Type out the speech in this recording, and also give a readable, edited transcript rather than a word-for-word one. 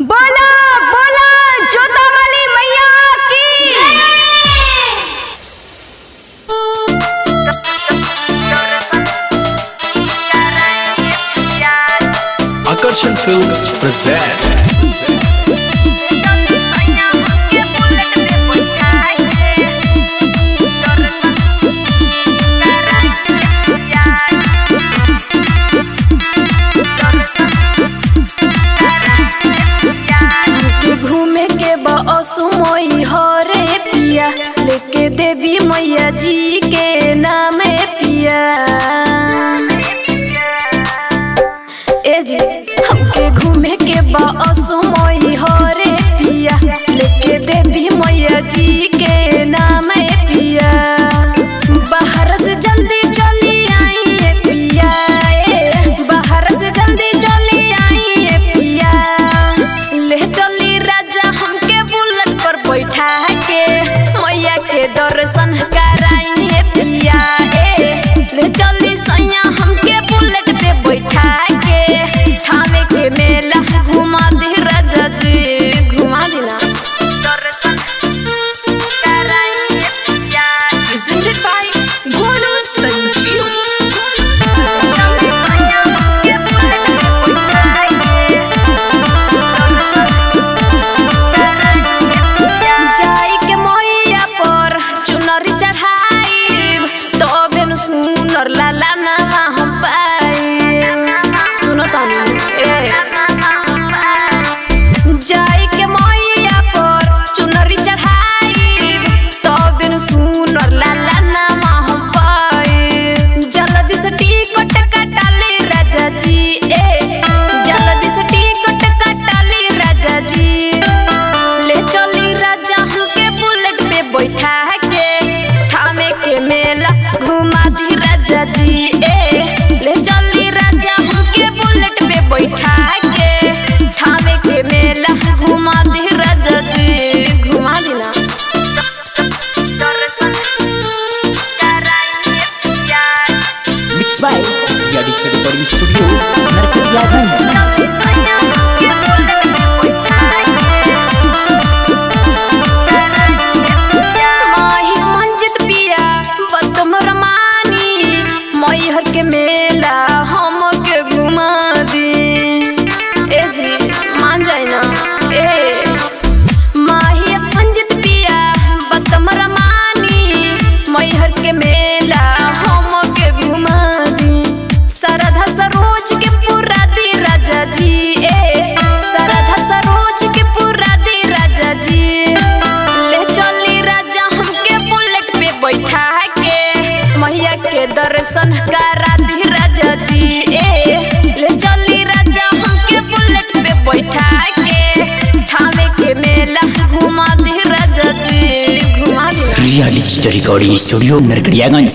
बोला बोला जोता वाली मैया की। Akarshan Films present घूमे के बसुमई हरे पिया लेके देवी मैया जी के नाम पिया। ए जी हमके घूमे के बसुमई हरे पिया लेके देवी मैया जी के नाम पिया। बाहर से जल्दी चली आई पिया, बाहर से जल्दी चली आई पिया। ले चली राजा हमके बुलेट पर बैठा के मैया के दर्शन कराई पिया। ले चली सैया हमके बुलेट पे बैठा के थावे के मेला घुमा दी राजा जी, घुमा देना दर्शन कराई पिया। Presented by Golu Sanjeev। जाई के मैया पर चुनरी चढ़ाई तबे न सुनर लाला नामा हम पाई। सुनो तानी जाई के मैया पर चुनरी चढ़ाई तबे न सुनर लाला नामा हम पाई। जल्दी से टिकट कटाली राजा जी, जल्दी से टिकट कटाली राजा जी। ले चली राजा हमके बुलेट पे बैठा के थामे के मेला घुमा दी राजा जी। ले चली राजा हमके बुलेट पे बैठा के थामे के मेला घुमा दी राजा जी, घुमा देना Mixed by India Digital Recording Studio, Narkatiyaganj। माही मंजित पिया बतमर मानी मैहर के मेला हमके घुमा दी। ए जी मान जाए ना माही मंजित पिया बतमर मानी मैहर के मेला हमके घुमा दी। सरधा सरोज के पूरा दी राजा जी, सरधा सरोज के पूरा दी राजा जी। ले चली राजा हमके बुलेट पे बैठा के मैया के दर्शन करा दी राजा जी। ले चली राजा हमके बुलेट पे बैठा के थावे के मेला घुमा दी राजा जी, घुमा दी। India Digital Recording Studio, Narkatiyaganj।